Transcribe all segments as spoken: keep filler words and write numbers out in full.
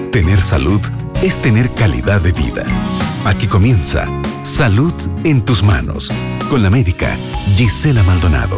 Tener salud es tener calidad de vida. Aquí comienza Salud en tus manos, con la médica Gisela Maldonado.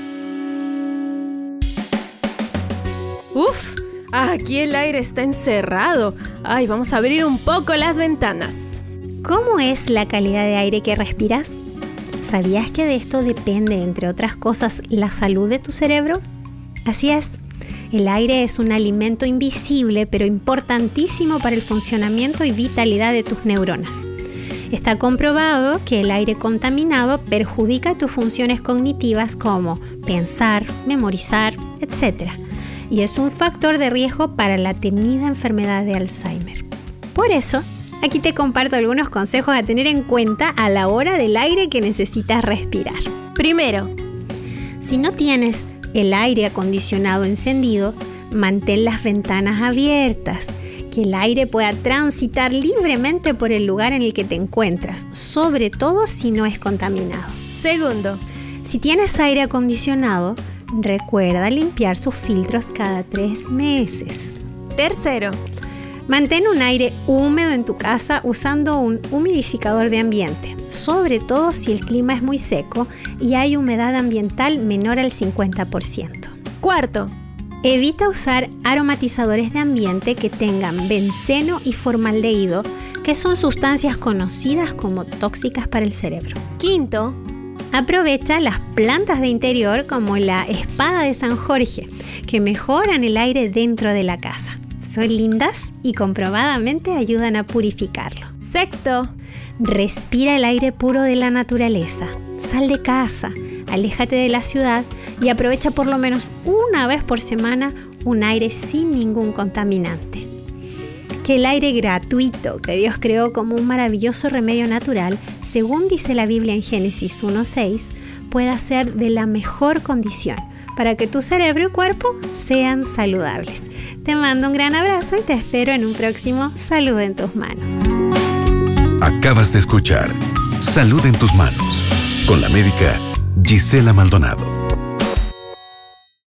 Uf, aquí el aire está encerrado. Ay, vamos a abrir un poco las ventanas. ¿Cómo es la calidad de aire que respiras? ¿Sabías que de esto depende, entre otras cosas, la salud de tu cerebro? Así es. El aire es un alimento invisible, pero importantísimo para el funcionamiento y vitalidad de tus neuronas. Está comprobado que el aire contaminado perjudica tus funciones cognitivas como pensar, memorizar, etcétera. Y es un factor de riesgo para la temida enfermedad de Alzheimer. Por eso, aquí te comparto algunos consejos a tener en cuenta a la hora del aire que necesitas respirar. Primero, si no tienes el aire acondicionado encendido, mantén las ventanas abiertas, que el aire pueda transitar libremente por el lugar en el que te encuentras, sobre todo si no es contaminado. Segundo, si tienes aire acondicionado, recuerda limpiar sus filtros cada tres meses. Tercero, mantén un aire húmedo en tu casa usando un humidificador de ambiente, sobre todo si el clima es muy seco y hay humedad ambiental menor al cincuenta por ciento. Cuarto, evita usar aromatizadores de ambiente que tengan benceno y formaldehído, que son sustancias conocidas como tóxicas para el cerebro. Quinto, aprovecha las plantas de interior como la espada de San Jorge, que mejoran el aire dentro de la casa. Son lindas y comprobadamente ayudan a purificarlo. Sexto, respira el aire puro de la naturaleza. Sal de casa, aléjate de la ciudad y aprovecha por lo menos una vez por semana un aire sin ningún contaminante. Que el aire gratuito que Dios creó como un maravilloso remedio natural, según dice la Biblia en Génesis uno seis, pueda ser de la mejor condición para que tu cerebro y cuerpo sean saludables. Te mando un gran abrazo y te espero en un próximo Salud en tus manos. Acabas de escuchar Salud en tus manos, con la médica Gisela Maldonado.